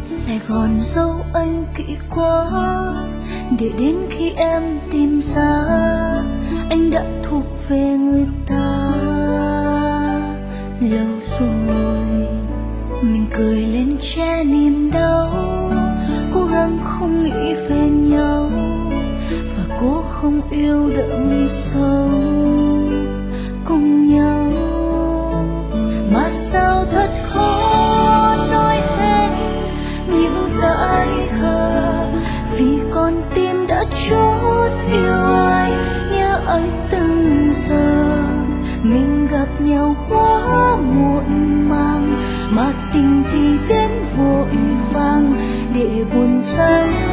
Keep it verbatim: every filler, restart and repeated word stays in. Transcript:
Sài Gòn dấu anh kỹ quá, để đến khi em tìm ra anh đã thuộc về người ta. Lâu rồi mình cười lên che niềm đau, cố gắng không nghĩ về nhau và cố không yêu đậm sâu cùng nhau. Mà sao thật khó nói hết những dại khờ, vì con tim đã chót yêu ai nhớ ai từng giờ. Mình gặp nhau quá muộn màng, mà tình thì đến vội vàng để buồn say